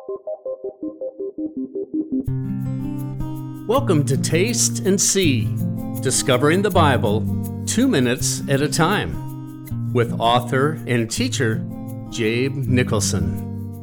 Welcome to Taste and See, Discovering the Bible 2 minutes at a time, with author and teacher Jabe Nicholson.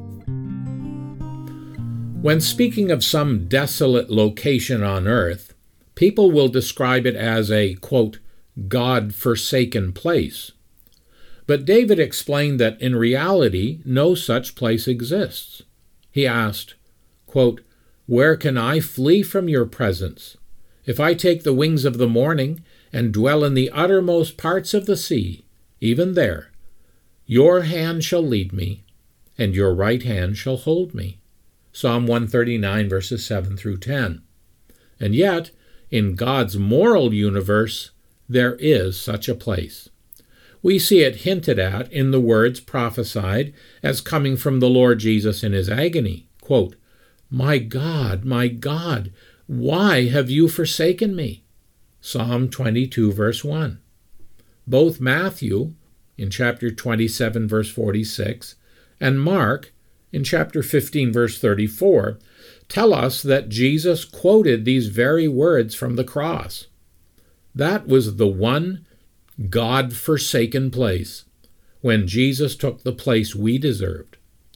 When speaking of some desolate location on earth, people will describe it as a, quote, God-forsaken place. But David explained that in reality, no such place exists. He asked, quote, "Where can I flee from your presence? If I take the wings of the morning and dwell in the uttermost parts of the sea, even there, your hand shall lead me, and your right hand shall hold me." Psalm 139, verses 7 through 10. And yet, in God's moral universe, there is such a place. We see it hinted at in the words prophesied as coming from the Lord Jesus in his agony, quote, my God, why have you forsaken me?" Psalm 22, verse 1. Both Matthew, in chapter 27, verse 46, and Mark, in chapter 15, verse 34, tell us that Jesus quoted these very words from the cross. That was the one God-forsaken place when Jesus took the place we deserved.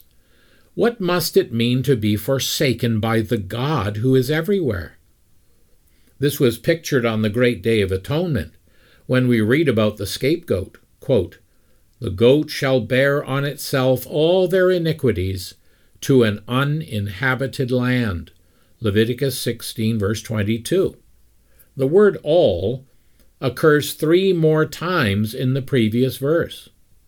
What must it mean to be forsaken by the God who is everywhere? This was pictured on the great Day of Atonement when we read about the scapegoat. Quote, "The goat shall bear on itself all their iniquities to an uninhabited land." Leviticus 16, verse 22. The word all occurs 3 more times in the previous verse.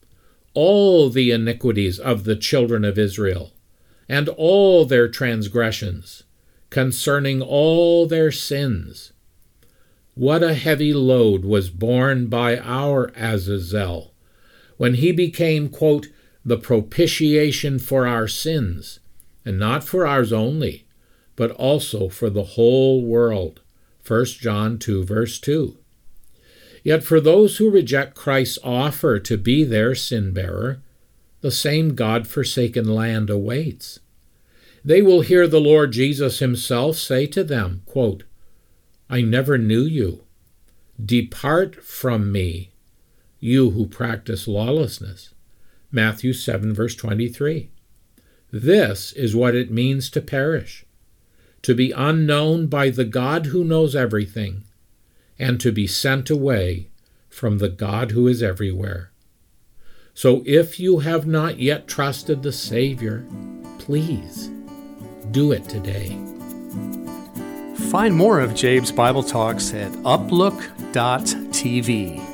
All the iniquities of the children of Israel, and all their transgressions, concerning all their sins. What a heavy load was borne by our Azazel when he became, quote, "the propitiation for our sins," and not for ours only, but also for the whole world. 1 John 2, verse 2. Yet for those who reject Christ's offer to be their sin-bearer, the same God-forsaken land awaits. They will hear the Lord Jesus himself say to them, quote, "I never knew you. Depart from me, you who practice lawlessness." Matthew 7, verse 23. This is what it means to perish, to be unknown by the God who knows everything, and to be sent away from the God who is everywhere. So if you have not yet trusted the Savior, please do it today. Find more of Jabe's Bible Talks at uplook.tv.